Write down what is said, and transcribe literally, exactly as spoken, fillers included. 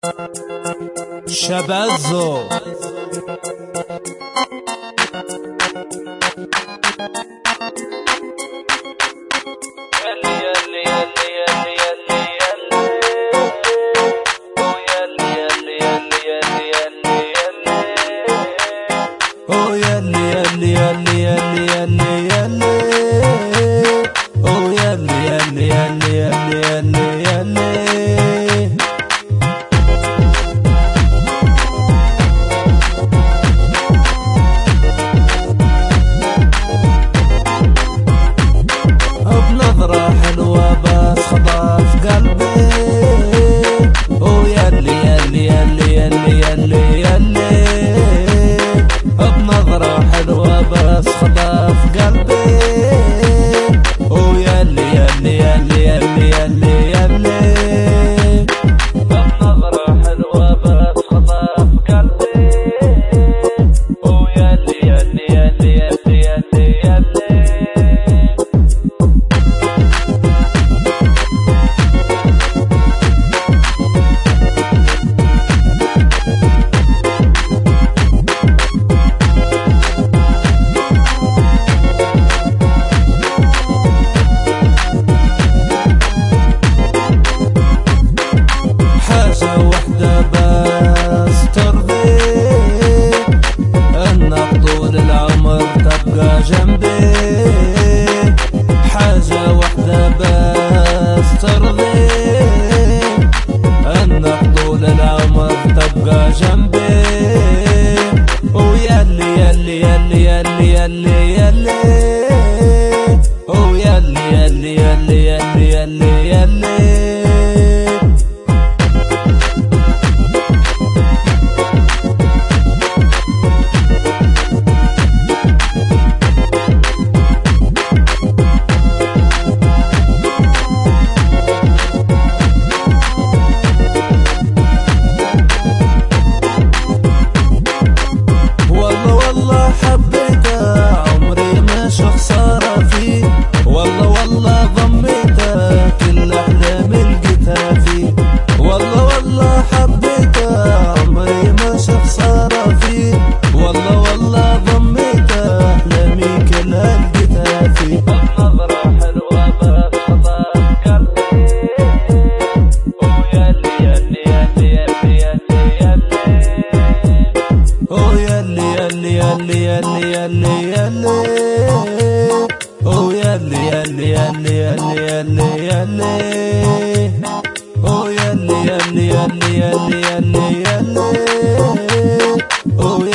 شبازو Oh yalli yalli yalli yalli yalli yalli Oh yalli yalli yalli yalli yalli yalli بنظرة حلوة بس خطف قلبي Oh ياللي ياللي ياللي ياللي ياللي ياللي بنظرة حلوة بس خطف قلبي Oh ياللي ياللي ياللي ياللي ياللي ياللي بنظرة حلوة بس خطف قلبي Oh ياللي ياللي ياللي ياللي ياللي ياللي حاجة وحدة بس ترضي انك طول العمر تبقى جنبي حاجة وحدة بس ترضي انك طول العمر تبقى جنبي وياللي ياللي ياللي ياللي ياللي ياللي وياللي ياللي ياللي ياللي ياللي ياللي والله والله ضميتها كل احلامي لقيتها فيه والله والله حبيتها عمري ما شاف خسارة فيه والله والله ضميتها احلامي كلها لقيتها فيه النظرة حلوة بس خطف قلبي وياللي ياللي ياللي ياللي ياللي ياللي وياللي ياللي ياللي ياللي ياللي ياللي Oh yalli yalli yalli yalli yalli yalli Oh yalli yalli yalli yalli yalli yalli Oh